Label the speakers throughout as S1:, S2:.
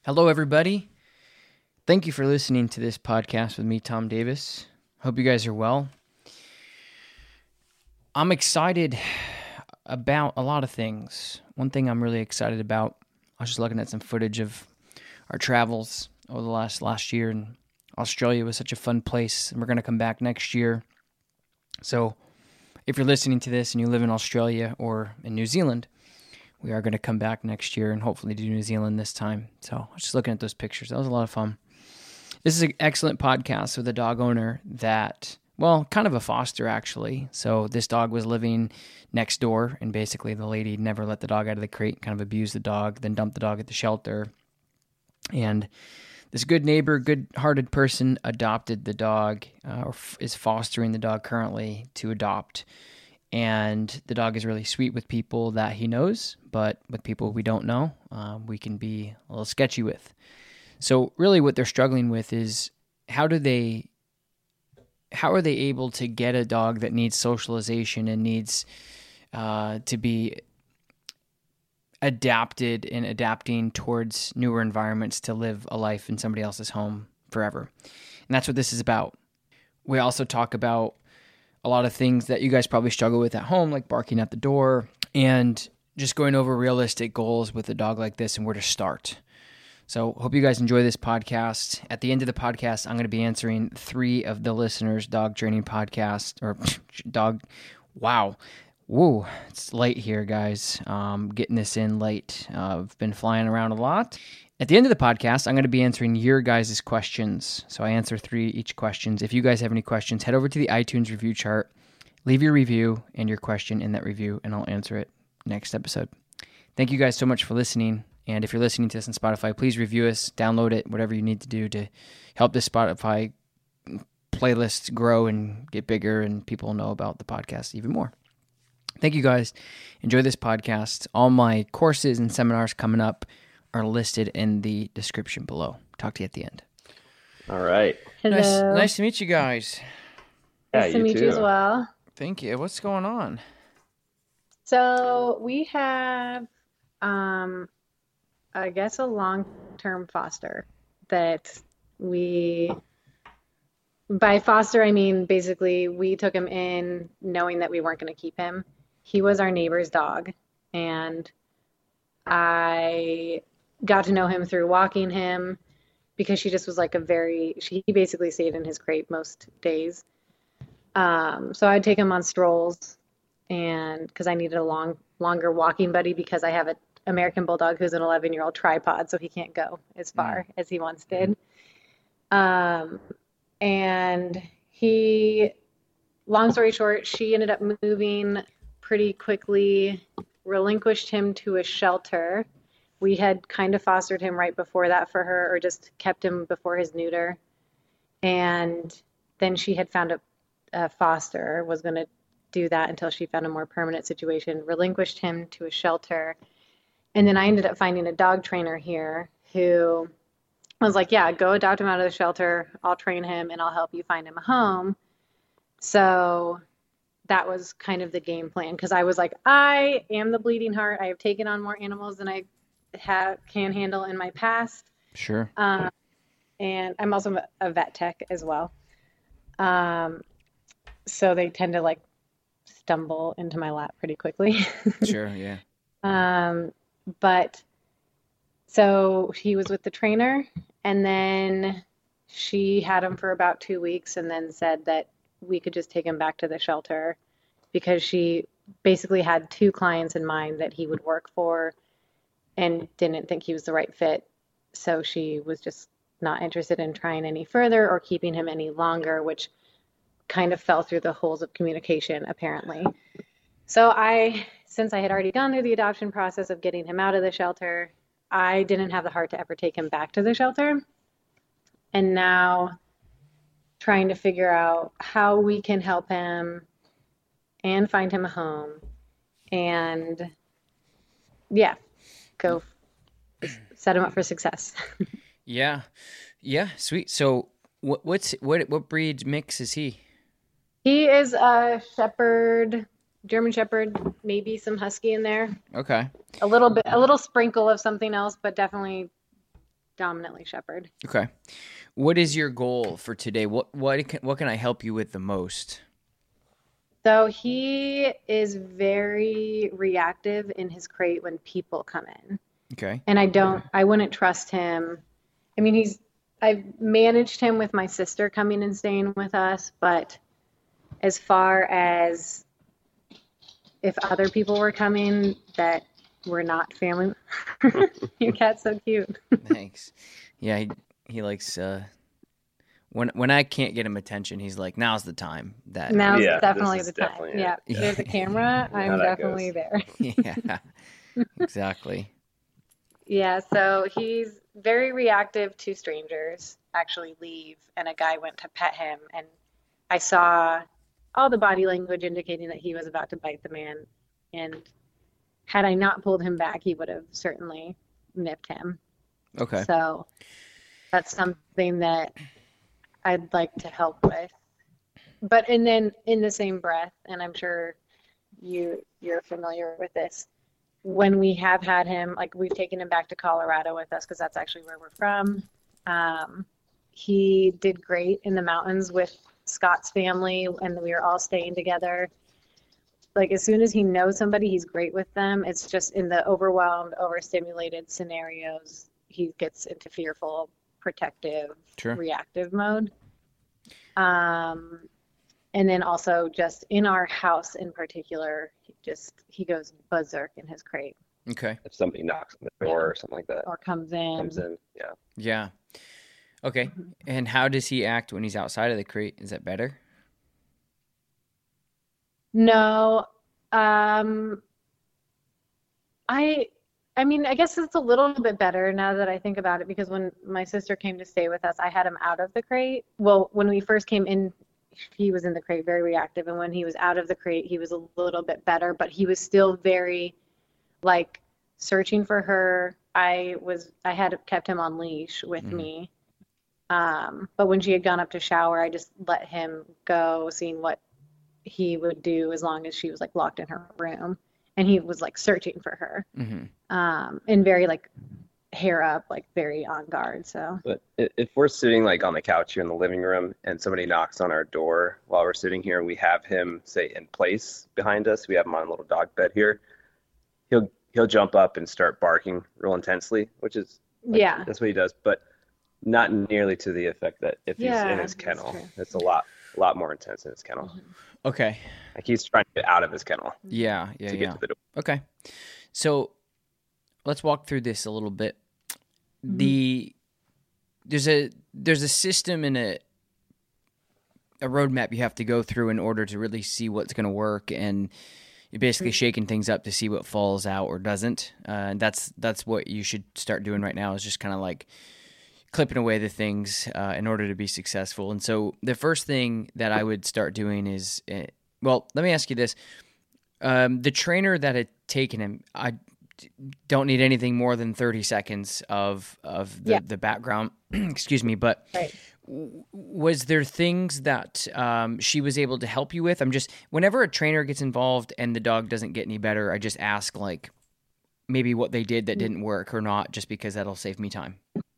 S1: Hello, everybody. Thank you for listening to this podcast with me, Tom Davis. Hope you guys are well. I'm excited about a lot of things. One thing I'm really excited about, I was just looking at some footage of our travels over the last year, and Australia was such a fun place, and we're going to come back next year. So if you're listening to this and you live in Australia or in New Zealand, we are going to come back next year and hopefully do New Zealand this time. So I was just looking at those pictures. That was a lot of fun. This is an excellent podcast with a dog owner that, well, kind of a foster actually. So this dog was living next door, and basically the lady never let the dog out of the crate, kind of abused the dog, then dumped the dog at the shelter. And this good neighbor, good-hearted person adopted the dog, or is fostering the dog currently to adopt. And the dog is really sweet with people that he knows, but with people we don't know, we can be a little sketchy with. So really what they're struggling with is how are they able to get a dog that needs socialization and needs to be adapting towards newer environments to live a life in somebody else's home forever. And that's what this is about. We also talk about a lot of things that you guys probably struggle with at home, like barking at the door, and just going over realistic goals with a dog like this and where to start. So hope you guys enjoy this podcast. At the end of the podcast, I'm going to be answering 3 of the listeners' dog training podcast, or dog, wow. Whoa, it's late here, guys. Getting this in late. I've been flying around a lot. At the end of the podcast, I'm going to be answering your guys' questions. So I answer 3 each questions. If you guys have any questions, head over to the iTunes review chart, leave your review and your question in that review, and I'll answer it next episode. Thank you guys so much for listening. And if you're listening to this on Spotify, please review us, download it, whatever you need to do to help this Spotify playlist grow and get bigger and people know about the podcast even more. Thank you guys. Enjoy this podcast. All my courses and seminars coming up are listed in the description below. Talk to you at the end.
S2: All right.
S3: Hello.
S1: Nice to meet you guys.
S3: Nice to meet you as well.
S1: Thank you. What's going on?
S3: So we have, I guess, a long-term foster that by foster, I mean, basically we took him in knowing that we weren't going to keep him. He was our neighbor's dog, and I got to know him through walking him because she just was like he basically stayed in his crate most days. So I'd take him on strolls, and because I needed a longer walking buddy because I have an American Bulldog who's an 11-year-old tripod, so he can't go as far as he once did. And long story short, she ended up moving pretty quickly, relinquished him to a shelter. We had kind of fostered him right before that for her, or just kept him before his neuter. And then she had found a foster, was going to do that until she found a more permanent situation, relinquished him to a shelter. And then I ended up finding a dog trainer here who was like, yeah, go adopt him out of the shelter. I'll train him and I'll help you find him a home. So that was kind of the game plan, because I was like, I am the bleeding heart. I have taken on more animals than I can handle in my past.
S1: Sure.
S3: And I'm also a vet tech as well. So they tend to like stumble into my lap pretty quickly.
S1: Sure, yeah.
S3: But so he was with the trainer, and then she had him for about 2 weeks and then said that we could just take him back to the shelter because she basically had 2 clients in mind that he would work for and didn't think he was the right fit. So she was just not interested in trying any further or keeping him any longer, which kind of fell through the holes of communication, apparently. So since I had already gone through the adoption process of getting him out of the shelter, I didn't have the heart to ever take him back to the shelter. And now trying to figure out how we can help him and find him a home and go set him up for success.
S1: Yeah, sweet. So what breed mix is he?
S3: He is a shepherd, German shepherd, maybe some husky in there.
S1: Okay.
S3: A little sprinkle of something else, but definitely dominantly shepherd.
S1: Okay. What is your goal for today? What can I help you with the most?
S3: So he is very reactive in his crate when people come in.
S1: Okay.
S3: And I wouldn't trust him. I mean, I've managed him with my sister coming and staying with us, but as far as if other people were coming that were not family, your cat's so cute.
S1: Thanks. Yeah, he likes when I can't get him attention, he's like, "Now's the time." That
S3: Now's
S2: Yeah,
S3: definitely
S2: this
S3: the
S2: is
S3: time.
S2: definitely it.
S3: Yeah,
S1: Yeah.
S3: there's a camera.
S2: How
S3: I'm
S2: that
S3: definitely
S2: goes.
S3: there.
S1: yeah, exactly.
S3: Yeah, so he's very reactive to strangers actually leave, and a guy went to pet him, and I saw all the body language indicating that he was about to bite the man, and had I not pulled him back, he would have certainly nipped him.
S1: Okay.
S3: So that's something that I'd like to help with. But and then in the same breath, and I'm sure you're familiar with this, when we have had him, like we've taken him back to Colorado with us because that's actually where we're from. He did great in the mountains with Scott's family, and we were all staying together. Like as soon as he knows somebody, he's great with them. It's just in the overwhelmed, overstimulated scenarios, he gets into fearful, protective,
S1: Sure.
S3: reactive mode. And then also just in our house in particular, he goes berserk in his crate
S1: Okay.
S2: If somebody knocks on the door or something like that,
S3: or comes
S2: comes
S3: in.
S2: in, yeah.
S1: Yeah. Okay. And how does he act when he's outside of the crate? Is that better?
S3: No, um, I I mean, I guess it's a little bit better now that I think about it because when my sister came to stay with us, I had him out of the crate. Well, when we first came in, he was in the crate, very reactive, and when he was out of the crate, he was a little bit better, but he was still very like searching for her. I had kept him on leash with
S1: Mhm.
S3: me. But when she had gone up to shower, I just let him go, seeing what he would do as long as she was like locked in her room. And he was like searching for her,
S1: Mm-hmm.
S3: and very like hair up, like very on guard. So
S2: But if we're sitting like on the couch here in the living room and somebody knocks on our door while we're sitting here, we have him say in place behind us. We have him on a little dog bed here. He'll jump up and start barking real intensely, which is like,
S3: yeah,
S2: that's what he does, but not nearly to the effect that if he's in
S3: yeah,
S2: his
S3: that's
S2: kennel.
S3: true.
S2: It's a lot more intense in his kennel.
S1: Okay.
S2: Like he's trying to get out of his kennel
S1: Yeah. Yeah.
S2: to
S1: Yeah.
S2: get to the door.
S1: Okay. So let's walk through this a little bit. The there's a system and a roadmap you have to go through in order to really see what's going to work, and you're basically shaking things up to see what falls out or doesn't. And that's what you should start doing right now, is just kind of like clipping away the things in order to be successful. And so the first thing that I would start doing is, well, let me ask you this. The trainer that had taken him, I don't need anything more than 30 seconds of
S3: Yeah.
S1: the background, excuse me, but
S3: Right.
S1: was there things that she was able to help you with? I'm just, whenever a trainer gets involved and the dog doesn't get any better, I just ask like maybe what they did that didn't work or not, just because that'll save me time.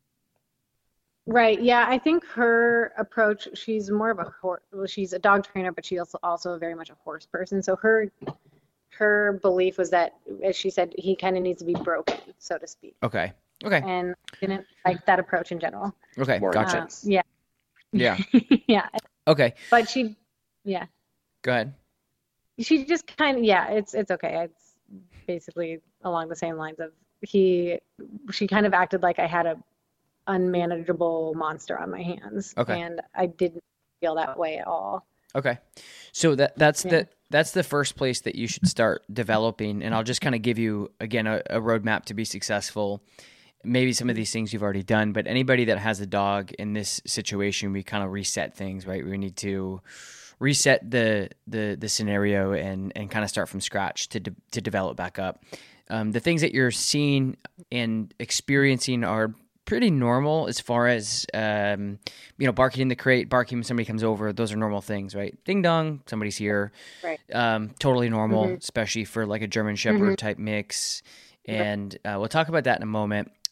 S3: Right. Yeah, I think her approach, she's more of a well, she's a dog trainer, but she's also very much a horse person. So her belief was that, as she said, he kind of needs to be broken, so to speak.
S1: Okay. Okay.
S3: And didn't like that approach in general.
S1: Okay.
S2: More
S1: Gotcha.
S2: intense.
S3: Yeah.
S1: Yeah.
S3: Yeah.
S1: Okay.
S3: But yeah,
S1: Go ahead.
S3: she just kind of, yeah, it's okay. It's basically along the same lines of she kind of acted like I had a unmanageable monster on my hands.
S1: Okay.
S3: And I didn't feel that way at all.
S1: Okay. So that's
S3: Yeah.
S1: that's the first place that you should start developing. And I'll just kind of give you, again, a roadmap to be successful. Maybe some of these things you've already done, but anybody that has a dog in this situation, we kind of reset things, right? We need to reset the scenario and kind of start from scratch to develop back up. The things that you're seeing and experiencing are pretty normal as far as, barking in the crate, barking when somebody comes over. Those are normal things, right? Ding dong, somebody's here.
S3: Right.
S1: Totally normal,
S3: Mhm.
S1: especially for like a German Shepherd type mix. And we'll talk about that in a moment.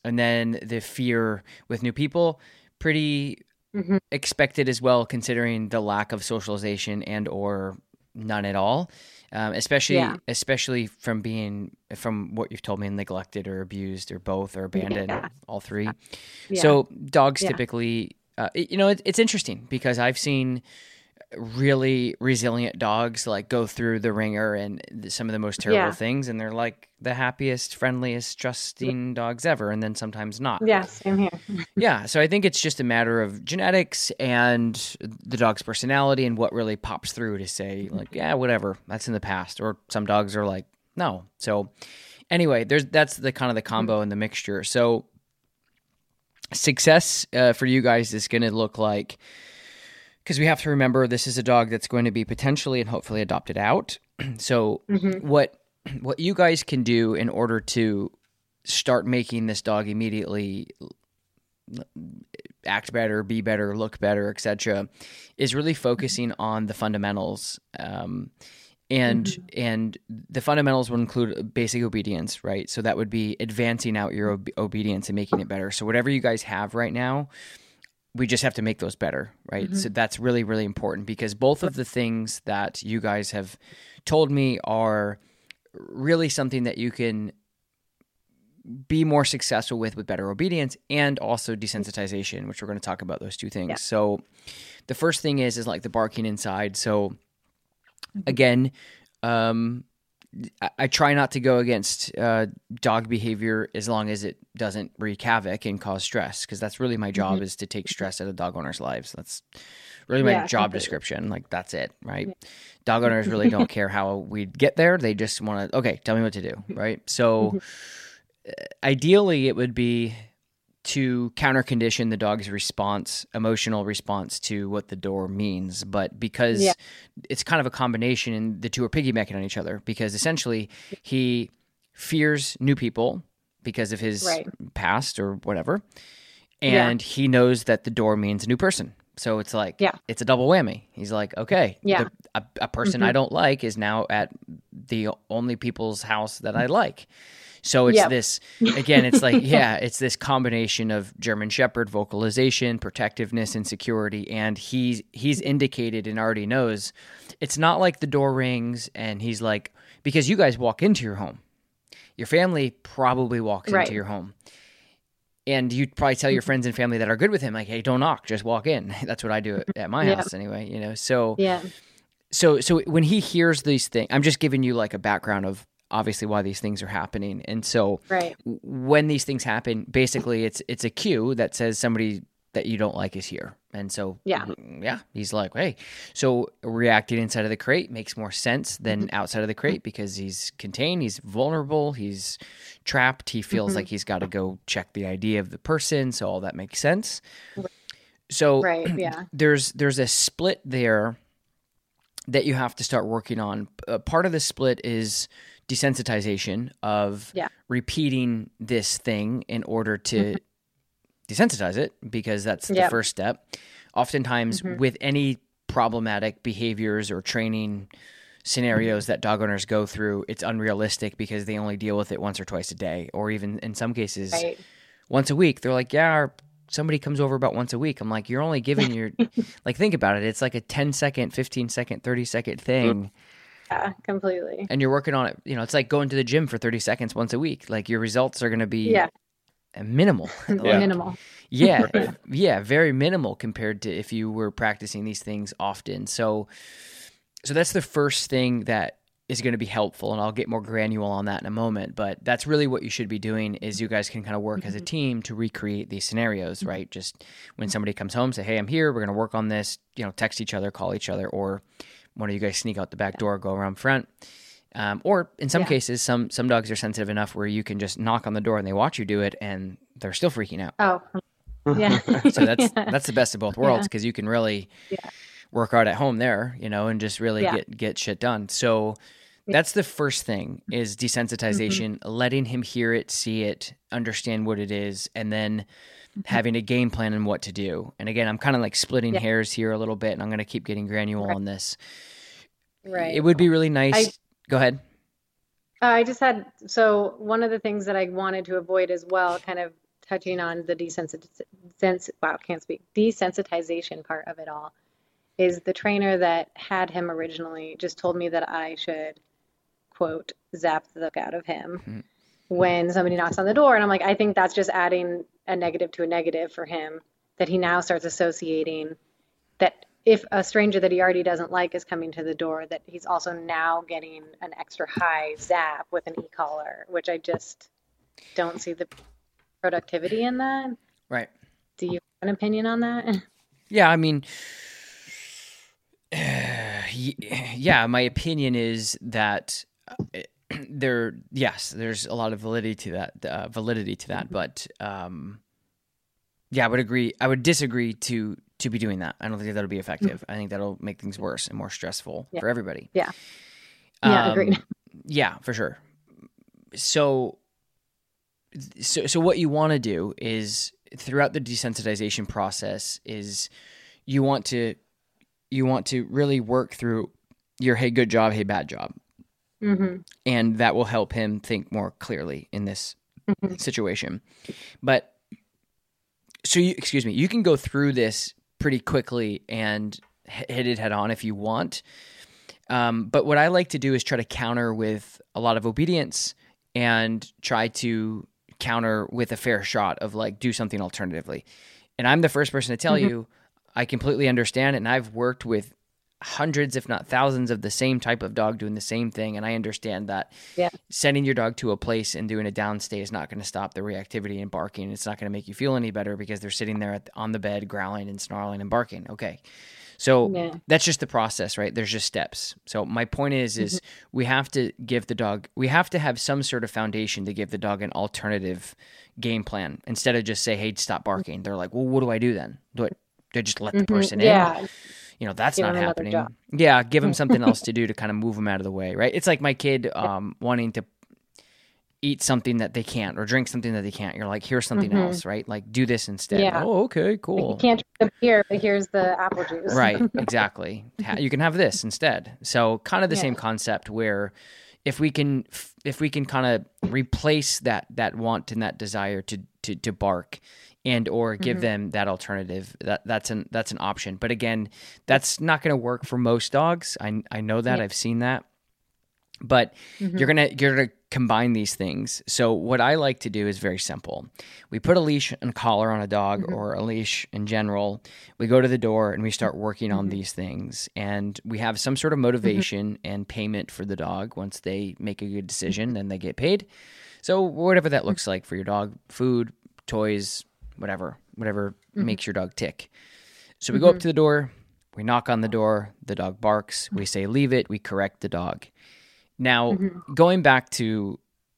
S1: And then the fear with new people, pretty
S3: Hmm.
S1: expected as well, considering the lack of socialization and or none at all.
S3: Yeah.
S1: Especially from what you've told me, neglected or abused or both or abandoned,
S3: Yeah.
S1: all three.
S3: Yeah.
S1: So dogs
S3: Yeah.
S1: typically, it's interesting because I've seen really resilient dogs like go through the ringer and some of the most terrible
S3: Yeah.
S1: things, and they're like the happiest, friendliest, trusting dogs ever, and then sometimes not.
S3: Yeah. Same here.
S1: Yeah, so I think it's just a matter of genetics and the dog's personality and what really pops through to say like, yeah, whatever, that's in the past. Or some dogs are like, no. So anyway, that's the kind of the combo and the mixture. So success for you guys is going to look like, because we have to remember this is a dog that's going to be potentially and hopefully adopted out. So what you guys can do in order to start making this dog immediately act better, be better, look better, etc., is really focusing on the fundamentals. And the fundamentals would include basic obedience, right? So that would be advancing out your obedience and making it better. So whatever you guys have right now, we just have to make those better, right? So that's really, really important, because both of the things that you guys have told me are really something that you can be more successful with better obedience and also desensitization, which we're going to talk about those two things.
S3: Yeah.
S1: So the first thing is like the barking inside. So again, I try not to go against dog behavior as long as it doesn't wreak havoc and cause stress, because that's really my job, is to take stress out of dog owners' lives. That's really my job description. Like, that's it, right? Yeah. Dog owners really don't care how we get there. They just want to, okay, tell me what to do, right? So ideally it would be to counter condition the dog's emotional response to what the door means. But because it's kind of a combination and the two are piggybacking on each other, because essentially he fears new people because of his past or whatever. And he knows that the door means a new person. So it's like, it's a double whammy. He's like, okay, a person I don't like is now at the only people's house that I like. So it's this, again, it's like, it's this combination of German Shepherd vocalization, protectiveness, and security. And he's indicated and already knows. It's not like the door rings and he's like, because you guys walk into your home. Your family probably walks into your home. And you'd probably tell your friends and family that are good with him, like, hey, don't knock, just walk in. That's what I do at my house anyway, So, so when he hears these things, I'm just giving you like a background of obviously why these things are happening. And so when these things happen, basically it's a cue that says somebody that you don't like is here. And so, he's like, hey, so reacting inside of the crate makes more sense than outside of the crate, because he's contained, he's vulnerable, he's trapped, he feels like he's got to go check the ID of the person. So all that makes sense. So there's a split there that you have to start working on. Part of the split is desensitization of repeating this thing in order to desensitize it, because that's the first step. Oftentimes with any problematic behaviors or training scenarios that dog owners go through, it's unrealistic because they only deal with it once or twice a day, or even in some cases once a week. They're like, somebody comes over about once a week. I'm like, you're only giving your, like, think about it. It's like a 10-second, 15-second, 30-second thing.
S3: Yeah, completely.
S1: And you're working on it. It's like going to the gym for 30 seconds once a week. Like, your results are going to be minimal.
S3: Minimal.
S1: Very minimal compared to if you were practicing these things often. So that's the first thing that is going to be helpful, and I'll get more granular on that in a moment. But that's really what you should be doing, is you guys can kind of work as a team to recreate these scenarios, right? Just when somebody comes home, say, hey, I'm here, we're going to work on this, text each other, call each other, or one of you guys sneak out the back door, go around front. Or in some cases, some dogs are sensitive enough where you can just knock on the door and they watch you do it and they're still freaking out.
S3: Oh, yeah.
S1: So that's the best of both worlds, because you can really work out at home there, and just really get shit done. So that's the first thing, is desensitization, letting him hear it, see it, understand what it is, and then having a game plan and what to do. And again, I'm kind of like splitting hairs here a little bit, and I'm going to keep getting granular on this. Right. It would be really nice. Go ahead.
S3: I just had, so one of the things that I wanted to avoid as well, kind of touching on the desensitization part of it all, is the trainer that had him originally just told me that I should, quote, zap the fuck out of him when somebody knocks on the door. And I'm like, I think that's just adding a negative to a negative for him, that he now starts associating that if a stranger that he already doesn't like is coming to the door, that he's also now getting an extra high zap with an e-collar, which I just don't see the productivity in that.
S1: Right.
S3: Do you have an opinion on that?
S1: Yeah, I mean, yeah, my opinion is that there's a lot of validity to that, but yeah, I would disagree to be doing that. I don't think that'll be effective. I think that'll make things worse and more stressful for everybody.
S3: Yeah. Yeah, agreed.
S1: Yeah, for sure. So what you want to do is, throughout the desensitization process, is you want to really work through your hey good job, hey bad job. And that will help him think more clearly in this situation. But you can go through this pretty quickly and hit it head on if you want. But what I like to do is try to counter with a lot of obedience and try to counter with a fair shot of like, do something alternatively. And I'm the first person to tell you, I completely understand it. And I've worked with hundreds, if not thousands, of the same type of dog doing the same thing. And I understand that sending your dog to a place and doing a downstay is not going to stop the reactivity and barking. It's not going to make you feel any better because they're sitting there on the bed growling and snarling and barking. Okay. So that's just the process, right? There's just steps. So my point is we have to have some sort of foundation to give the dog an alternative game plan instead of just say, hey, stop barking. They're like, well, what do I do then? Do I just let the person in? You know, that's not happening. Yeah, give them something else to do to kind of move them out of the way, right? It's like my kid wanting to eat something that they can't or drink something that they can't. You're like, here's something else, right? Like, do this instead.
S3: Yeah.
S1: Oh, okay, cool.
S3: Like, you can't drink the beer, but here's the apple juice.
S1: Right, exactly. You can have this instead. So kind of the same concept where if we can kind of replace that want and that desire to bark and or give them that alternative, that's an option. But again, that's not going to work for most dogs. I know that. I've seen that. But you're gonna combine these things. So what I like to do is very simple. We put a leash and collar on a dog or a leash in general. We go to the door and we start working on these things. And we have some sort of motivation and payment for the dog. Once they make a good decision, then they get paid. So whatever that looks like for your dog, food, toys, whatever makes your dog tick. So we go up to the door, we knock on the door, the dog barks, we say leave it, we correct the dog. Now, going back to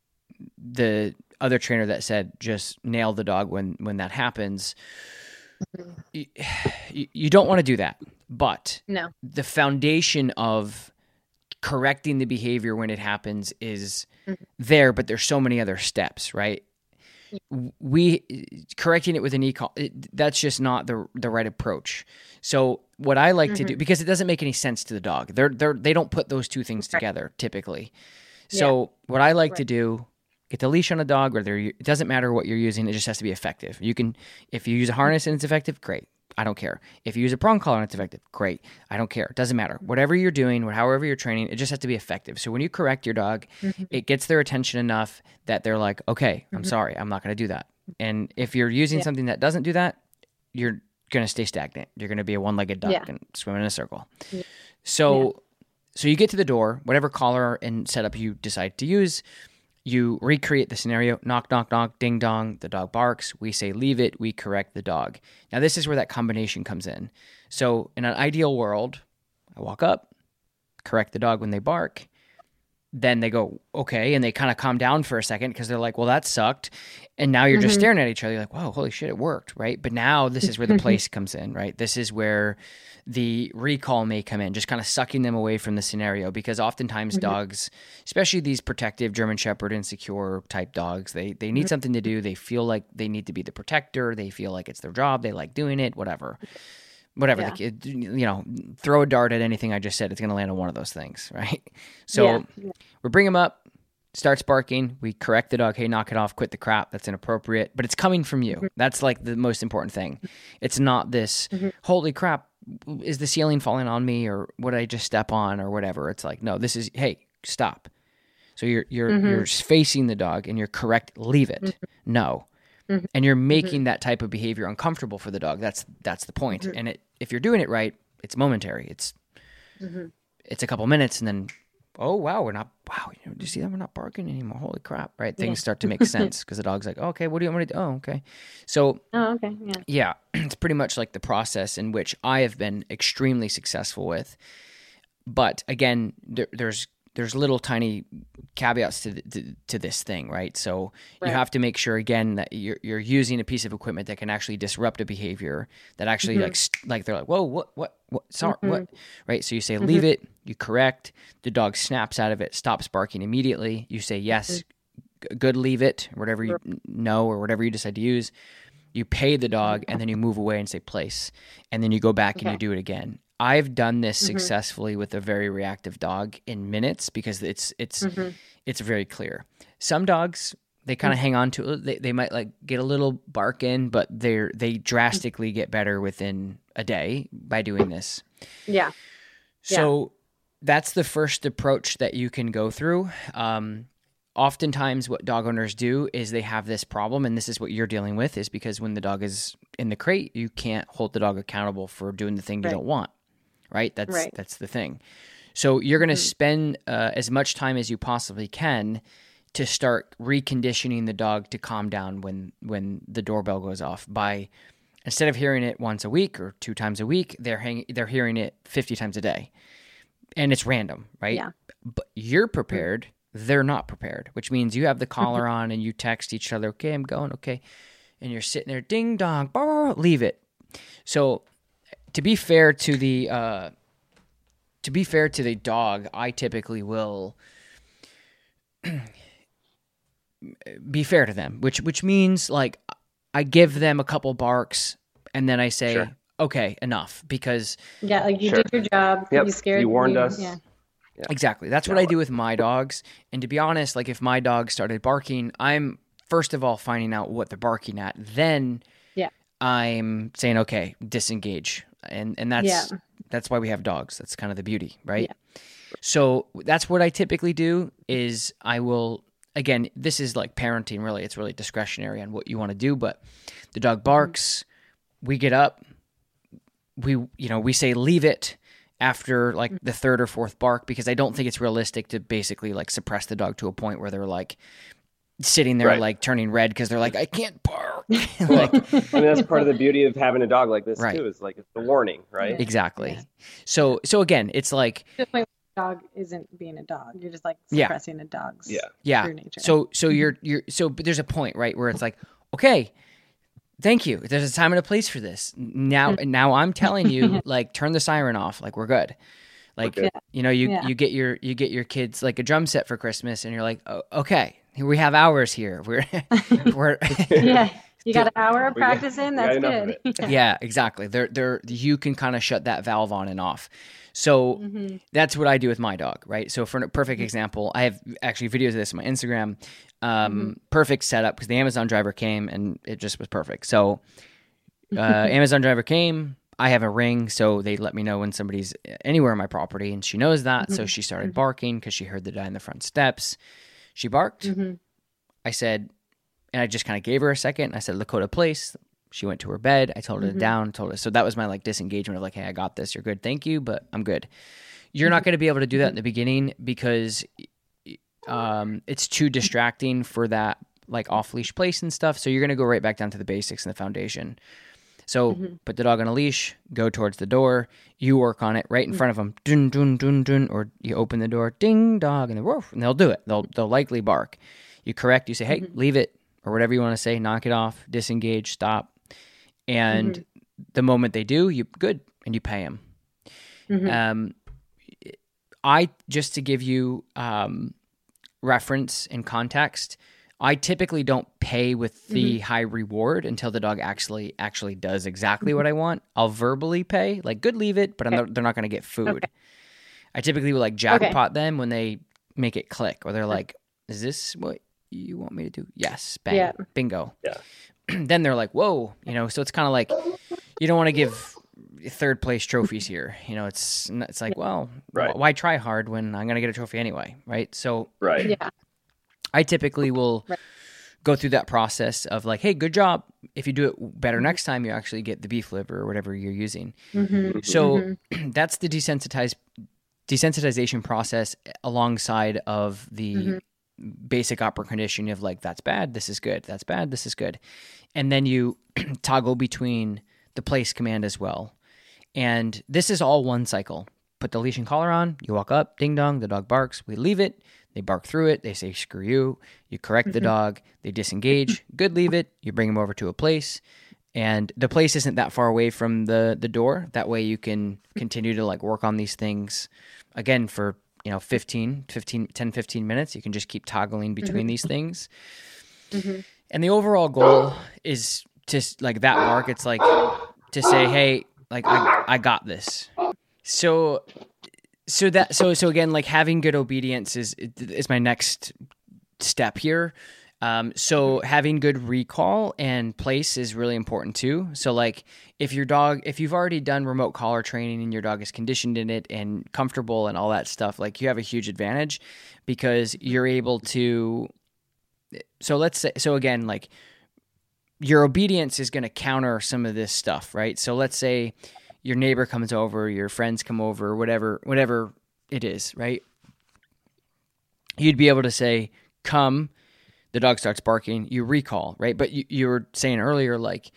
S1: the other trainer that said just nail the dog when that happens, you don't want to do that. But the foundation of correcting the behavior when it happens is there, but there's so many other steps, right? Correcting it with an e-call, that's just not the right approach. So what I like to do, because it doesn't make any sense to the dog, they don't put those two things together typically. So what I like to do, get the leash on a dog, it doesn't matter what you're using, it just has to be effective. If you use a harness and it's effective, great. I don't care. If you use a prong collar and it's effective, great. I don't care. It doesn't matter. Whatever you're doing, however you're training, it just has to be effective. So when you correct your dog, it gets their attention enough that they're like, okay, I'm sorry, I'm not going to do that. And if you're using something that doesn't do that, you're going to stay stagnant. You're going to be a one-legged duck and swim in a circle. So you get to the door, whatever collar and setup you decide to use, you recreate the scenario, knock, knock, knock, ding dong, the dog barks, we say leave it, we correct the dog. Now this is where that combination comes in. So in an ideal world, I walk up, correct the dog when they bark, then they go, okay, and they kind of calm down for a second because they're like, well, that sucked. And now you're just staring at each other, you're like, wow, holy shit, it worked, right? But now this is where the place comes in, right? This is where the recall may come in, just kind of sucking them away from the scenario, because oftentimes dogs, especially these protective German Shepherd, insecure type dogs, they need something to do. They feel like they need to be the protector. They feel like it's their job. They like doing it, whatever. Throw a dart at anything I just said, it's going to land on one of those things, right? So we bring them up, starts barking, we correct the dog, hey, knock it off, quit the crap, that's inappropriate, but it's coming from you. That's like the most important thing. It's not this, holy crap, is the ceiling falling on me, or what did I just step on, or whatever. It's like, no, this is, hey, stop. So you're facing the dog and you're correct, leave it. No. And you're making that type of behavior uncomfortable for the dog. That's the point. And if you're doing it right, it's momentary. It's a couple minutes, and then, oh, wow, do you see that? We're not barking anymore. Holy crap, right? Things start to make sense because the dog's like, oh, okay, what do you want me to do? Oh, okay. So, yeah, it's pretty much like the process in which I have been extremely successful with. But again, there's little tiny caveats to this thing, right? So you have to make sure, again, that you're using a piece of equipment that can actually disrupt a behavior that actually like they're like, whoa, what, sorry, what, right? So you say, leave it, you correct, the dog snaps out of it, stops barking immediately. You say, yes, good, leave it, or whatever you know, or whatever you decide to use. You pay the dog, and then you move away and say place, and then you go back and you do it again. I've done this successfully with a very reactive dog in minutes because it's very clear. Some dogs, they kind of hang on to it. They might like get a little bark in, but they drastically get better within a day by doing this.
S3: Yeah.
S1: So that's the first approach that you can go through. Oftentimes what dog owners do is they have this problem, and this is what you're dealing with, is because when the dog is in the crate, you can't hold the dog accountable for doing the thing you don't want. Right? That's the thing. So you're going to spend as much time as you possibly can to start reconditioning the dog to calm down when the doorbell goes off. By instead of hearing it once a week or 2 times a week, they're hearing it 50 times a day, and it's random, right? Yeah. But you're prepared; they're not prepared, which means you have the collar on and you text each other, "Okay, I'm going, okay," and you're sitting there, ding dong, leave it. So. To be fair to the dog, I typically will be fair to them, which means like I give them a couple barks and then I say, okay, enough, because
S3: like you did your job.
S2: Yep.
S3: You scared.
S2: You warned us.
S3: Yeah.
S1: Exactly. That's what I do with my dogs. And to be honest, like if my dog started barking, I'm first of all finding out what they're barking at. Then I'm saying, okay, disengage. And that's why we have dogs. That's kind of the beauty, right? Yeah. So that's what I typically do is I will, again, this is like parenting really. It's really discretionary on what you want to do, but the dog barks, we get up, we say leave it after like the 3rd or 4th bark, because I don't think it's realistic to basically like suppress the dog to a point where they're like sitting there like turning red because they're like, I can't bark.
S2: Like, I mean, that's part of the beauty of having a dog like this too, is like it's a warning, right?
S1: Exactly. Yeah. So again, it's like
S3: the dog isn't being a dog. You're just like suppressing a dog's true nature.
S1: So but there's a point, right, where it's like, okay, thank you. There's a time and a place for this. Now I'm telling you, like, turn the siren off. Like, we're good. Like, you get your kids like a drum set for Christmas, and you're like, oh, okay, we have hours here. We're
S3: you got an hour of practicing. That's good.
S1: Yeah, exactly. You can kind of shut that valve on and off. So that's what I do with my dog, right? So for a perfect example, I have actually videos of this on my Instagram. Perfect setup because the Amazon driver came and it just was perfect. So Amazon driver came. I have a ring, so they let me know when somebody's anywhere on my property, and she knows that. So she started barking because she heard the guy in the front steps. She barked. I said, and I just kind of gave her a second. I said, Lakota place. She went to her bed. I told her to down. So that was my like disengagement of like, hey, I got this. You're good. Thank you, but I'm good. You're not going to be able to do that in the beginning because it's too distracting for that like off leash place and stuff. So you're going to go right back down to the basics and the foundation. So put the dog on a leash, go towards the door. You work on it right in front of them. Dun, dun, dun, dun, or you open the door, ding, dog, and they'll do it. They'll likely bark. You correct. You say, hey, leave it, or whatever you want to say. Knock it off. Disengage. Stop. And the moment they do, you good, and you pay them. I just to give you reference and context. I typically don't pay with the high reward until the dog actually does exactly what I want. I'll verbally pay, like good, leave it, but they're not going to get food. I typically will like jackpot them when they make it click, or they're like, Is this what you want me to do? Yes. Bang.
S3: Yeah.
S1: Bingo.
S2: Yeah.
S1: Then they're like, whoa, so it's kind of like, you don't want to give third place trophies here. It's like, well,
S2: Right.
S1: why try hard when I'm going to get a trophy anyway? Right. So
S2: Right.
S3: Yeah.
S1: I typically will go through that process of like, hey, good job. If you do it better next time, you actually get the beef liver or whatever you're using. So that's the desensitization process alongside of the basic operant conditioning of like, that's bad, this is good, that's bad, this is good. And then you toggle between the place command as well. And this is all one cycle. Put the leash and collar on, you walk up, ding dong, the dog barks, we leave it, they bark through it, they say screw you, you correct the dog, they disengage, good, leave it, you bring them over to a place, and the place isn't that far away from the door. That way you can continue to like work on these things again for 10, 15 minutes. You can just keep toggling between these things. And the overall goal is to like that bark, it's like to say, hey, like I got this. So again, like having good obedience is my next step here. So having good recall and place is really important too. So like if you've already done remote collar training and your dog is conditioned in it and comfortable and all that stuff, like you have a huge advantage because you're able to, so again, like your obedience is going to counter some of this stuff, right? So let's say your neighbor comes over, your friends come over, whatever it is, right? You'd be able to say, come, the dog starts barking, you recall, right? But you were saying earlier, like,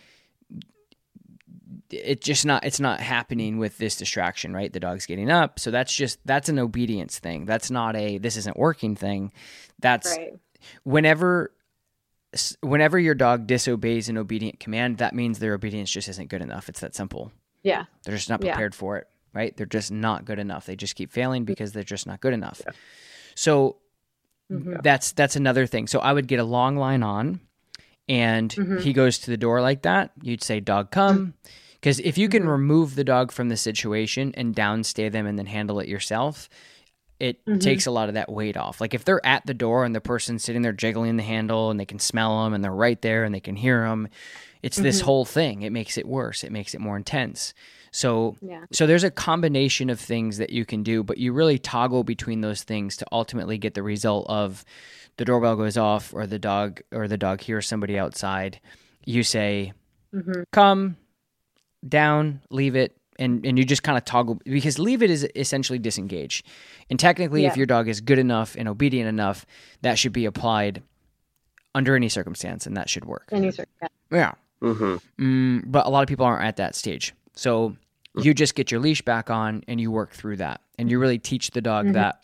S1: it's not happening with this distraction, right? The dog's getting up. So that's an obedience thing. That's not this isn't working thing. That's right. Whenever your dog disobeys an obedient command, that means their obedience just isn't good enough. It's that simple.
S3: Yeah.
S1: They're just not prepared for it, right? They're just not good enough. They just keep failing because they're just not good enough. Yeah. So that's another thing. So I would get a long line on and he goes to the door like that. You'd say, dog, come. Because if you can remove the dog from the situation and downstay them and then handle it yourself, it takes a lot of that weight off. Like if they're at the door and the person's sitting there jiggling the handle and they can smell them and they're right there and they can hear them, it's this whole thing. It makes it worse. It makes it more intense. So there's a combination of things that you can do, but you really toggle between those things to ultimately get the result of the doorbell goes off or the dog hears somebody outside. You say, come, down, leave it, and you just kind of toggle, because leave it is essentially disengage. And technically, if your dog is good enough and obedient enough, that should be applied under any circumstance, and that should work. Yeah. But a lot of people aren't at that stage. So you just get your leash back on and you work through that. And you really teach the dog that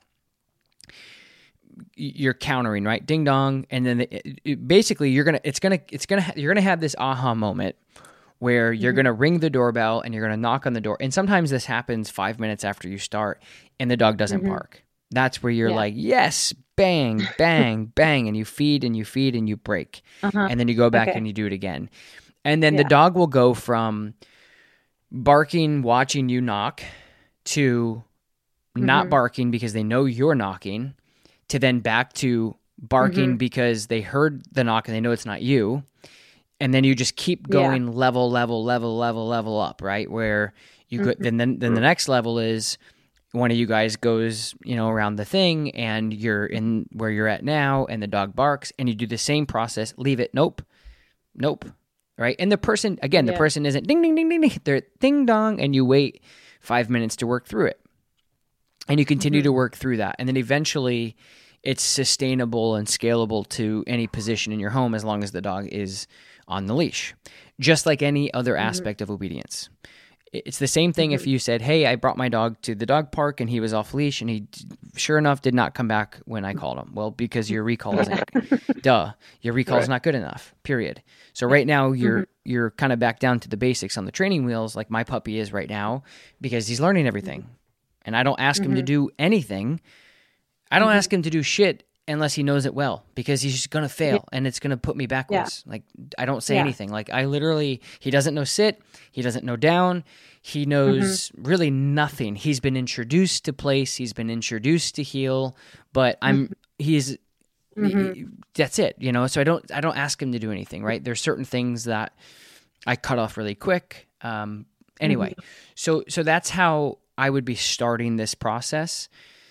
S1: you're countering, right? Ding dong. And then basically you're going to have this aha moment where you're going to ring the doorbell and you're going to knock on the door. And sometimes this happens 5 minutes after you start and the dog doesn't bark. That's where you're like, yes, bang, bang, bang. And you feed and you feed and you break. And then you go back and you do it again. And then the dog will go from barking, watching you knock, to not barking because they know you're knocking, to then back to barking because they heard the knock and they know it's not you. And then you just keep going level up, right? Where you go, then the next level is one of you guys goes, around the thing and you're in where you're at now and the dog barks and you do the same process, leave it, nope. Right? And the person isn't ding, ding, ding, ding, ding. They're ding dong, and you wait 5 minutes to work through it. And you continue to work through that. And then eventually it's sustainable and scalable to any position in your home as long as the dog is on the leash. Just like any other aspect of obedience. It's the same thing if you said, hey, I brought my dog to the dog park and he was off leash and he, sure enough, did not come back when I called him. Well, because your recall isn't, your recall is not good enough, period. So right now you're kind of back down to the basics on the training wheels like my puppy is right now because he's learning everything. And I don't ask him to do anything. I don't ask him to do shit unless he knows it well, because he's just going to fail and it's going to put me backwards. Like I don't say anything. Like he doesn't know sit. He doesn't know down. He knows really nothing. He's been introduced to place. He's been introduced to heel, but he's that's it, so I don't ask him to do anything, right? There's certain things that I cut off really quick. Anyway, so that's how I would be starting this process.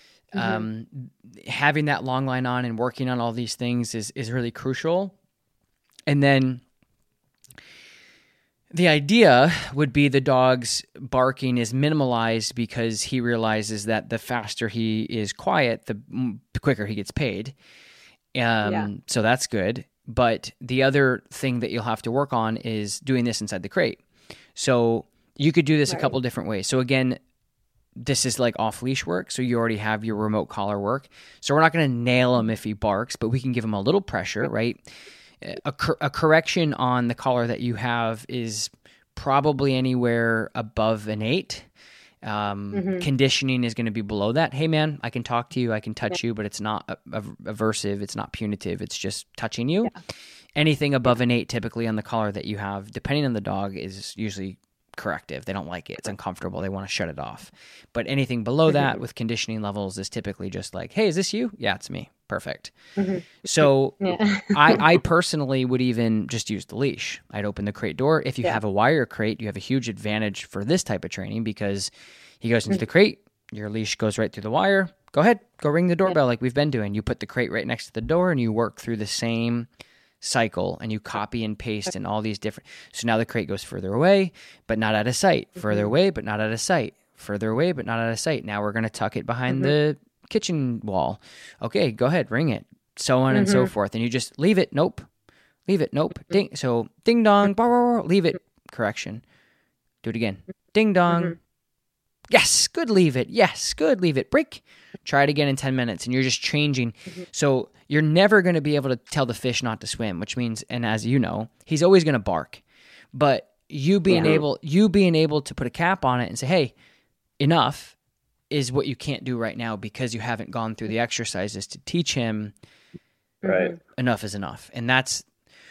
S1: Having that long line on and working on all these things is really crucial. And then the idea would be the dog's barking is minimalized because he realizes that the faster he is quiet, the quicker he gets paid. So that's good. But the other thing that you'll have to work on is doing this inside the crate. So you could do this a couple different ways. So again, this is like off-leash work, so you already have your remote collar work. So we're not going to nail him if he barks, but we can give him a little pressure, right? A correction on the collar that you have is probably anywhere above an 8. Conditioning is going to be below that. Hey, man, I can talk to you, I can touch you, but it's not aversive, it's not punitive, it's just touching you. Yeah. Anything above an 8 typically on the collar that you have, depending on the dog, is usually corrective. They don't like it. It's uncomfortable. They want to shut it off. But anything below that with conditioning levels is typically just like, hey, is this you? Yeah, it's me. Perfect. So I personally would even just use the leash. I'd open the crate door. If you have a wire crate, you have a huge advantage for this type of training because he goes into the crate, your leash goes right through the wire. Go ahead, go ring the doorbell like we've been doing. You put the crate right next to the door and you work through the same cycle and you copy and paste and all these different. So now the crate goes further away, but not out of sight. Further away, but not out of sight. Further away, but not out of sight. Now we're going to tuck it behind the kitchen wall. Okay, go ahead, ring it. So on and so forth. And you just leave it. Nope. Leave it. Nope. Ding. So ding dong. Bar, bar, bar, leave it. Correction. Do it again. Ding dong. Yes. Good. Leave it. Yes. Good. Leave it. Break. Try it again in 10 minutes. And you're just changing. So you're never going to be able to tell the fish not to swim, which means, and as you know, he's always going to bark. But you being able to put a cap on it and say, hey, enough is what you can't do right now because you haven't gone through the exercises to teach him.
S2: Right.
S1: Enough is enough. And that's,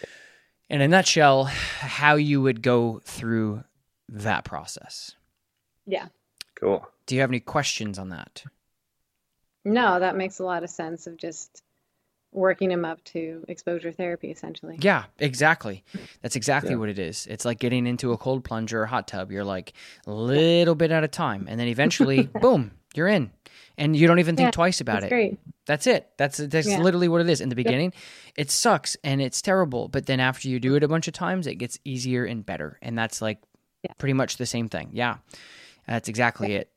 S1: in a nutshell, how you would go through that process.
S3: Yeah.
S2: Cool.
S1: Do you have any questions on that?
S3: No, that makes a lot of sense of just working him up to exposure therapy, essentially.
S1: Yeah, exactly. That's exactly what it is. It's like getting into a cold plunge or a hot tub. You're like a little bit at a time, and then eventually, boom, you're in. And you don't even think twice about it.
S3: Great.
S1: That's it. That's literally what it is. In the beginning, it sucks and it's terrible. But then after you do it a bunch of times, it gets easier and better. And that's like pretty much the same thing. Yeah, that's exactly it.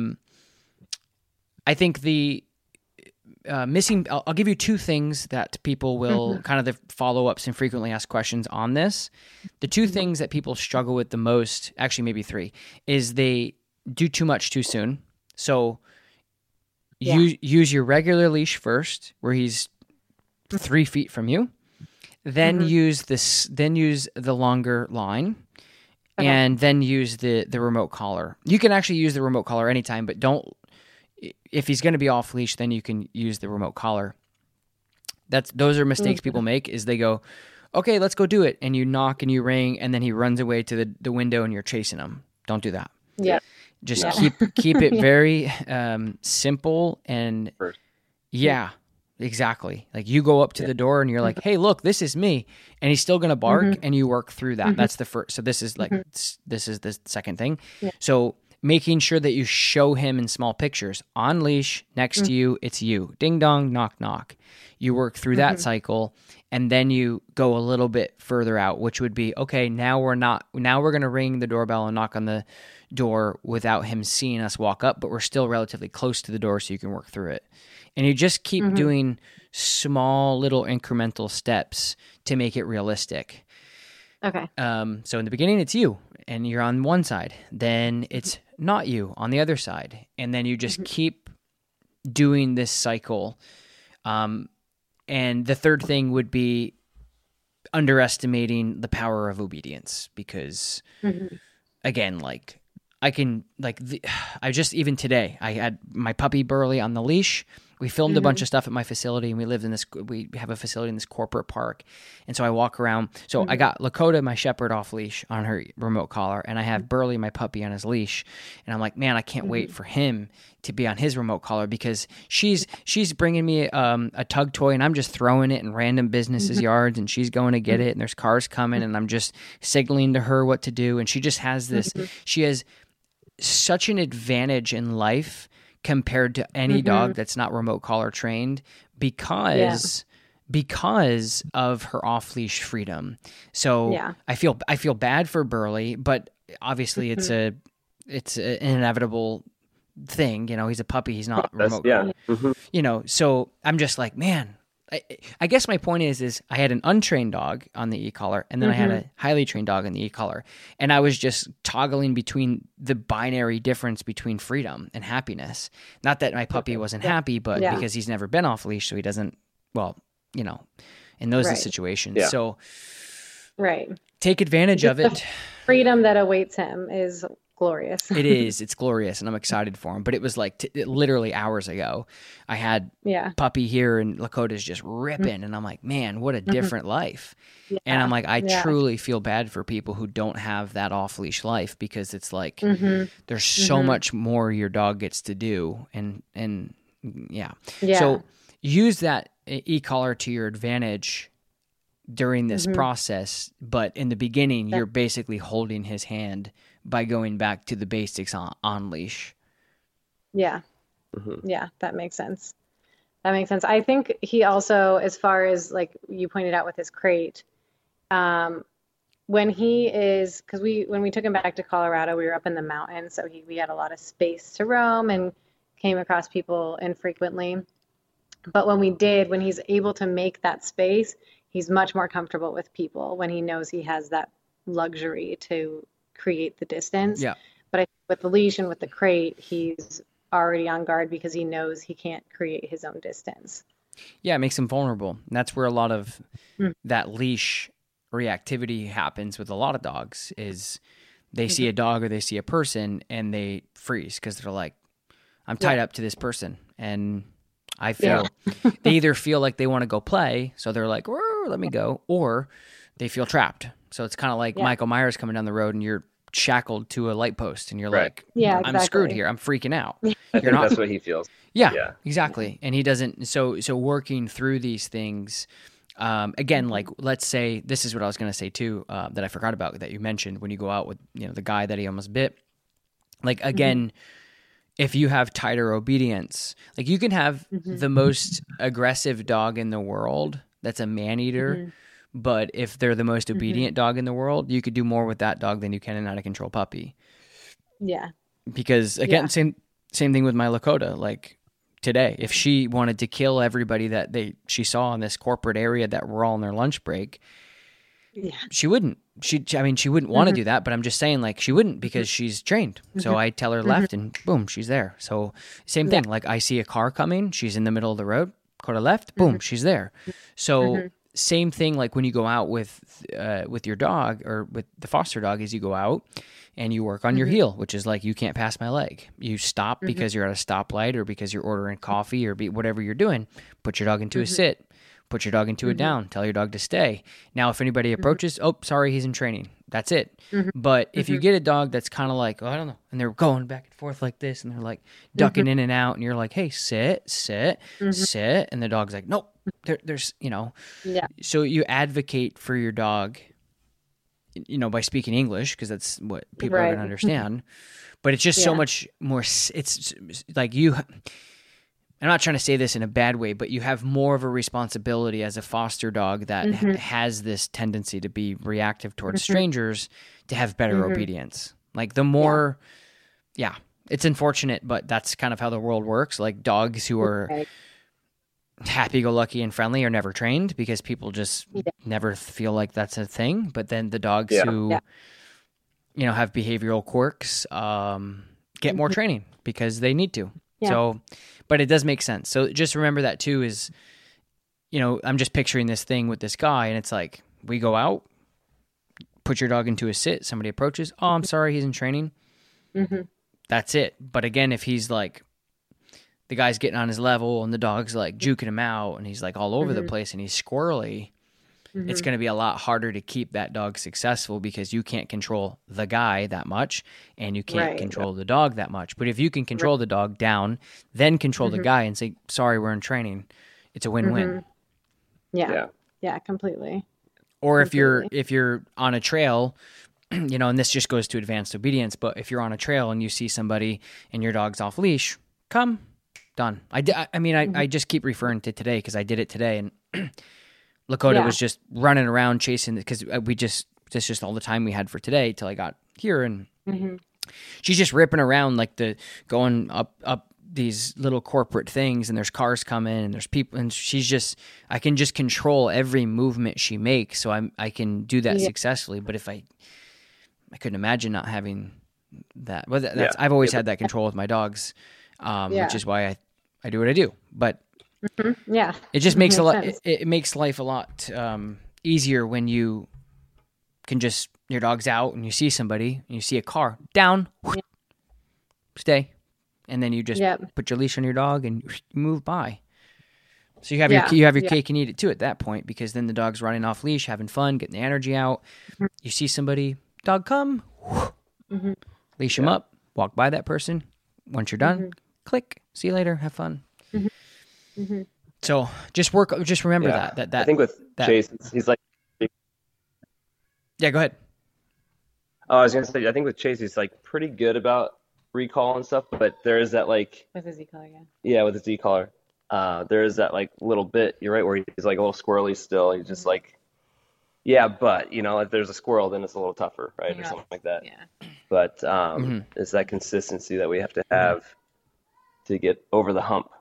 S1: I think the missing, I'll give you two things that people will kind of the follow-ups and frequently asked questions on this. The two things that people struggle with the most, actually maybe three, is they do too much too soon. So use your regular leash first, where he's 3 feet from you. Then use the longer line, and then use the remote collar. You can actually use the remote collar anytime, but don't. If he's going to be off leash, then you can use the remote collar. Those are mistakes people make. Is they go, okay, let's go do it, and you knock and you ring, and then he runs away to the window, and you're chasing him. Don't do that.
S3: Yeah.
S1: Just keep it very simple and exactly. Like you go up to the door and you're like, hey, look, this is me, and he's still gonna bark, and you work through that. That's the first. So this is like this is the second thing. Yeah. So making sure that you show him in small pictures on leash next to you. It's you. Ding dong, knock knock. You work through that cycle, and then you go a little bit further out, which would be okay. Now we're gonna ring the doorbell and knock on the door without him seeing us walk up, but we're still relatively close to the door, so you can work through it. And you just keep doing small little incremental steps to make it realistic.
S3: Okay.
S1: So in the beginning, it's you, and you're on one side. Then it's not you on the other side, and then you just keep doing this cycle. And the third thing would be underestimating the power of obedience, because again, even today, I had my puppy Burley on the leash. We filmed a bunch of stuff at my facility, and we have a facility in this corporate park. And so I walk around. So I got Lakota, my shepherd, off leash on her remote collar, and I have Burley, my puppy, on his leash. And I'm like, man, I can't wait for him to be on his remote collar, because she's bringing me a tug toy, and I'm just throwing it in random businesses' yards, and she's going to get it, and there's cars coming, and I'm just signaling to her what to do. And she just has this, she has such an advantage in life compared to any dog that's not remote collar trained, because of her off leash freedom. So I feel bad for Burley, but obviously it's an inevitable thing. You know, he's a puppy. He's not remote. You know, so I'm just like, man, I guess my point is I had an untrained dog on the e-collar, and then I had a highly trained dog on the e-collar, and I was just toggling between the binary difference between freedom and happiness. Not that my puppy wasn't happy, but because he's never been off leash, so he doesn't, well, you know, in those situations. Yeah. So take advantage of it.
S3: Freedom that awaits him is glorious.
S1: It is. It's glorious, and I'm excited for him. But it was like literally hours ago. I had puppy here, and Lakota's just ripping, and I'm like, man, what a different life. Yeah. And I'm like, I truly feel bad for people who don't have that off-leash life, because it's like there's so much more your dog gets to do, and So use that e-collar to your advantage during this process, but in the beginning, you're basically holding his hand by going back to the basics on leash.
S3: Yeah. Yeah, that makes sense. I think he also, as far as like you pointed out with his crate, when we took him back to Colorado, we were up in the mountains, so we had a lot of space to roam and came across people infrequently. But when he's able to make that space, he's much more comfortable with people when he knows he has that luxury to create the distance. Yeah. But I think with the leash and with the crate, he's already on guard because he knows he can't create his own distance.
S1: Yeah, it makes him vulnerable. And that's where a lot of that leash reactivity happens with a lot of dogs, is they see a dog or they see a person and they freeze because they're like, I'm tied up to this person. And I feel they either feel like they want to go play, so they're like, let me go, or they feel trapped. So it's kind of like Michael Myers coming down the road and you're shackled to a light post and you're like, I'm screwed here. I'm freaking out.
S2: I think that's what he feels.
S1: Yeah, exactly. And he doesn't. So working through these things, again, like let's say, this is what I was going to say too, that I forgot about, that you mentioned when you go out with, the guy that he almost bit. Like, again, if you have tighter obedience, like you can have the most aggressive dog in the world that's a man eater, but if they're the most obedient dog in the world, you could do more with that dog than you can an out of control puppy. Yeah. Because again, same thing with my Lakota. Like today, if she wanted to kill everybody that she saw in this corporate area that were all on their lunch break, she wouldn't. She wouldn't want to do that, but I'm just saying, like, she wouldn't, because she's trained. So I tell her left and boom, she's there. So same thing. Like I see a car coming, she's in the middle of the road, go to left, boom, she's there. So same thing, like when you go out with your dog or with the foster dog, is you go out and you work on your heel, which is like, you can't pass my leg. You stop because you're at a stoplight or because you're ordering coffee or whatever you're doing. Put your dog into a sit. Put your dog into a down. Tell your dog to stay. Now, if anybody approaches, oh, sorry, he's in training. That's it. But if you get a dog that's kind of like, I don't know, and they're going back and forth like this, and they're like ducking in and out, and you're like, hey, sit, sit, and the dog's like, nope, there's, So you advocate for your dog, by speaking English, because that's what people are going to understand. But it's just so much more. It's like I'm not trying to say this in a bad way, but you have more of a responsibility as a foster dog that has this tendency to be reactive towards strangers, to have better obedience. Like the more, it's unfortunate, but that's kind of how the world works. Like dogs who are happy-go-lucky and friendly are never trained, because people just never feel like that's a thing. But then the dogs who, have behavioral quirks get more training because they need to. Yeah. So, but it does make sense. So just remember that too, is, I'm just picturing this thing with this guy, and it's like, we go out, put your dog into a sit, somebody approaches, oh, I'm sorry, he's in training. That's it. But again, if he's like the guy's getting on his level and the dog's like juking him out and he's like all over the place and he's squirrely, it's going to be a lot harder to keep that dog successful because you can't control the guy that much and you can't control the dog that much. But if you can control the dog down, then control the guy and say, sorry, we're in training, it's a win-win.
S3: Yeah, completely.
S1: Or if you're on a trail, you know, and this just goes to advanced obedience, but if you're on a trail and you see somebody and your dog's off leash, come, done. I just keep referring to today because I did it today, and Lakota was just running around chasing because that's just all the time we had for today till I got here, and she's just ripping around like going up these little corporate things, and there's cars coming and there's people, and I can just control every movement she makes, so I can do that successfully. But if I couldn't imagine not having that. Well, I've always had that control with my dogs, which is why I do what I do. But it just makes it makes life a lot easier when you can just, your dog's out and you see somebody and you see a car down, stay, and then you just put your leash on your dog and you move by. So you have your cake and eat it too at that point, because then the dog's running off leash, having fun, getting the energy out. You see somebody, dog come, leash him up, walk by that person. Once you're done, click, see you later, have fun. So just remember that.
S2: I think with Chase, he's like,
S1: yeah, go ahead.
S2: Oh, I was gonna say, I think with Chase, he's like pretty good about recall and stuff, but there is that like
S3: with his e-collar,
S2: with his e-collar, there is that like little bit, you're right, where he's like a little squirrely still. He's just like, but you know, if there's a squirrel, then it's a little tougher, right, or something like that. But it's that consistency that we have to have to get over the hump.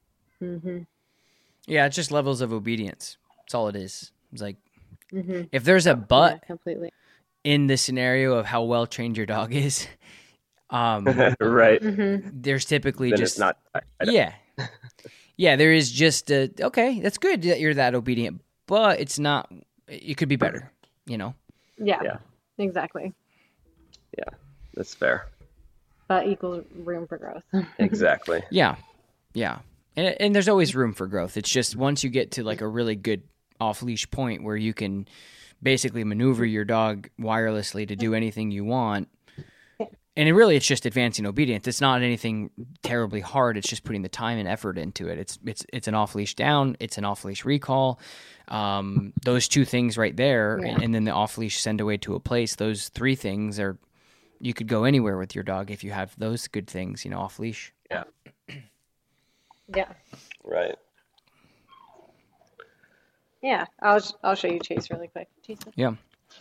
S1: Yeah, it's just levels of obedience. That's all it is. It's like, if there's a but
S3: completely
S1: in the scenario of how well trained your dog is,
S2: right,
S1: there's typically
S2: then
S1: just
S2: it's not.
S1: There is just okay, that's good that you're that obedient, but it's not. It could be better, you know.
S3: Yeah, exactly.
S2: Yeah, that's fair.
S3: But equals room for growth.
S2: Exactly.
S1: Yeah. And there's always room for growth. It's just once you get to like a really good off-leash point where you can basically maneuver your dog wirelessly to do anything you want. And it's just advancing obedience. It's not anything terribly hard. It's just putting the time and effort into it. It's an off-leash down. It's an off-leash recall. Those two things right there, and then the off-leash send away to a place. Those three things are, you could go anywhere with your dog if you have those good things, you know, off-leash.
S2: Yeah.
S3: Yeah.
S2: Right.
S3: Yeah, I'll show you Chase really quick. Chase.
S1: Yeah.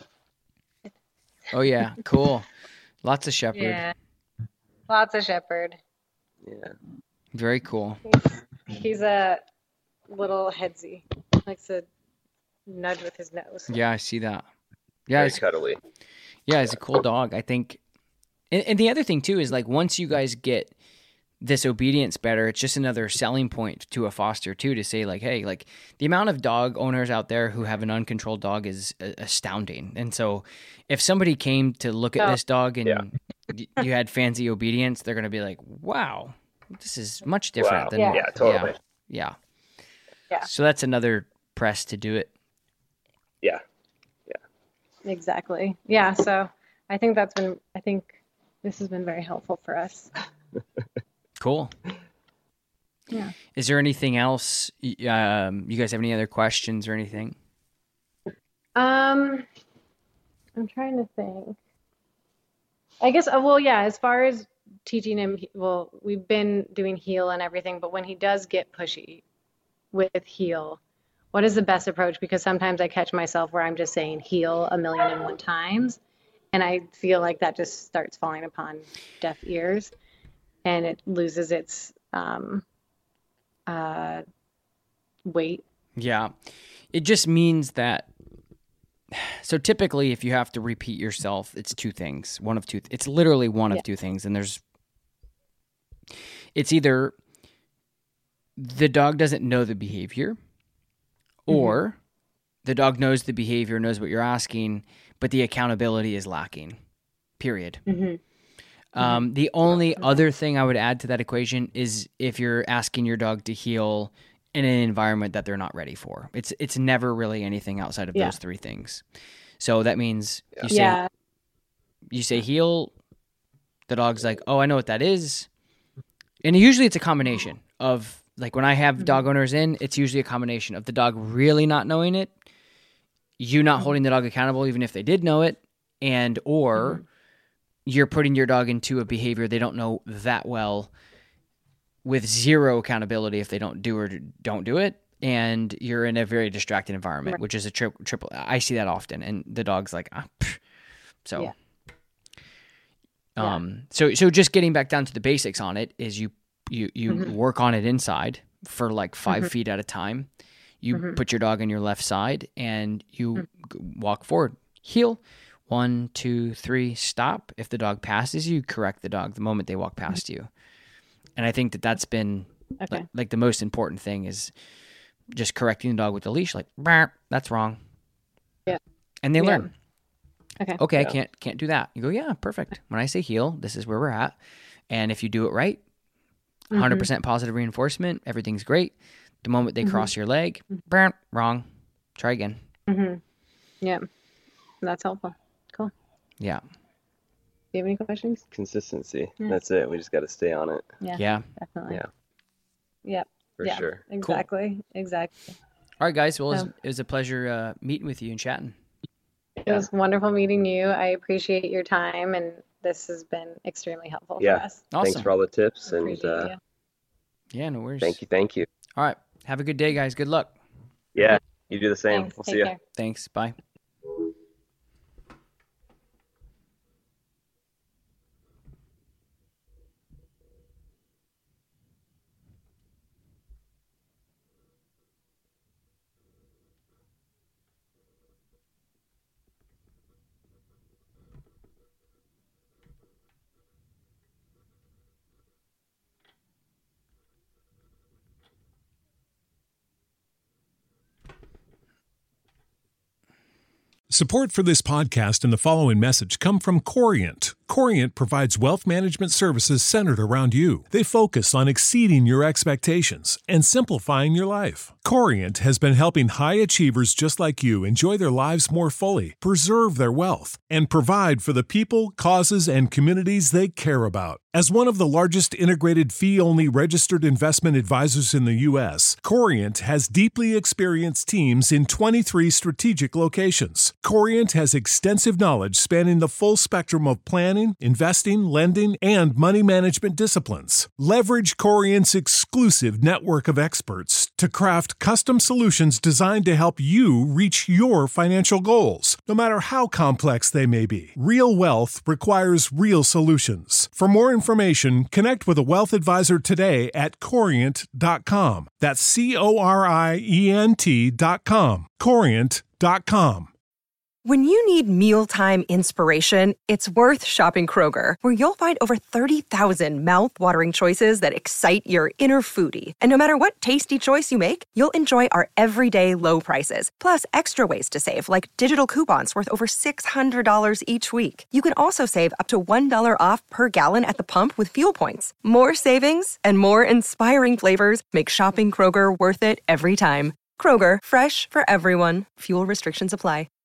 S1: Oh yeah, cool. Lots of shepherd.
S3: Yeah. Lots of shepherd.
S2: Yeah.
S1: Very cool.
S3: He's a little headsy. Likes to nudge with his nose.
S1: Yeah, I see that. Yeah,
S2: Very cuddly.
S1: Yeah, he's a cool dog. I think, and the other thing too is like once you guys get this obedience better, it's just another selling point to a foster too, to say like, hey, like the amount of dog owners out there who have an uncontrolled dog is astounding. And so if somebody came to look at this dog and you had fancy obedience, they're going to be like, wow, this is much different than
S2: totally.
S1: Yeah. So that's another press to do it.
S2: Yeah.
S3: Exactly. Yeah. So I think this has been very helpful for us.
S1: Cool.
S3: Yeah.
S1: Is there anything else? You guys have any other questions or anything?
S3: I'm trying to think. I guess, as far as teaching him, we've been doing heel and everything, but when he does get pushy with heel, what is the best approach? Because sometimes I catch myself where I'm just saying heel 1,000,001 times, and I feel like that just starts falling upon deaf ears. And it loses its weight. Yeah.
S1: It just means that, so typically if you have to repeat yourself, it's two things. It's literally one of two things. And it's either the dog doesn't know the behavior, or the dog knows the behavior, knows what you're asking, but the accountability is lacking, period. The only other thing I would add to that equation is if you're asking your dog to heel in an environment that they're not ready for. It's never really anything outside of those three things. So that means you say heel, the dog's like, oh, I know what that is. And usually it's a combination of, like when I have dog owners in, it's usually a combination of the dog really not knowing it, you not holding the dog accountable even if they did know it, and or you're putting your dog into a behavior they don't know that well with zero accountability if they don't do or don't do it, and you're in a very distracted environment, which is a triple. I see that often, and the dog's like, so. So just getting back down to the basics on it is you work on it inside for like 5 feet at a time. You put your dog on your left side and you walk forward, heel, 1, 2, 3, stop. If the dog passes you, correct the dog the moment they walk past you. And I think that's been like the most important thing is just correcting the dog with the leash, like, that's wrong. Yeah. And they learn. Okay, I can't do that. You go, yeah, perfect. When I say heel, this is where we're at. And if you do it right, 100% positive reinforcement, everything's great. The moment they cross your leg, wrong. Try again.
S3: Yeah, that's helpful. Cool.
S1: Yeah.
S3: Do you have any questions?
S2: Consistency. Yeah. That's it. We just got to stay on it.
S1: Yeah.
S3: Definitely.
S2: Yeah.
S3: Yep.
S2: For sure.
S3: Exactly. Cool. Exactly.
S1: All right, guys. Well, it was a pleasure meeting with you and chatting.
S3: It was wonderful meeting you. I appreciate your time, and this has been extremely helpful for us.
S2: Awesome. Thanks for all the tips.
S1: Yeah, no worries.
S2: Thank you.
S1: All right. Have a good day, guys. Good luck.
S2: Yeah, you do the same.
S3: Thanks.
S2: We'll
S3: Take
S2: see you.
S3: care.
S1: Thanks. Bye.
S4: Support for this podcast and the following message come from Corient. Corient provides wealth management services centered around you. They focus on exceeding your expectations and simplifying your life. Corient has been helping high achievers just like you enjoy their lives more fully, preserve their wealth, and provide for the people, causes, and communities they care about. As one of the largest integrated fee-only registered investment advisors in the U.S., Corient has deeply experienced teams in 23 strategic locations. Corient has extensive knowledge spanning the full spectrum of planning, investing, lending, and money management disciplines. Leverage Corient's exclusive network of experts to craft custom solutions designed to help you reach your financial goals, no matter how complex they may be. Real wealth requires real solutions. For more information, connect with a wealth advisor today at Corient.com. That's Corient.com. Corient.com.
S5: When you need mealtime inspiration, it's worth shopping Kroger, where you'll find over 30,000 mouth-watering choices that excite your inner foodie. And no matter what tasty choice you make, you'll enjoy our everyday low prices, plus extra ways to save, like digital coupons worth over $600 each week. You can also save up to $1 off per gallon at the pump with fuel points. More savings and more inspiring flavors make shopping Kroger worth it every time. Kroger, fresh for everyone. Fuel restrictions apply.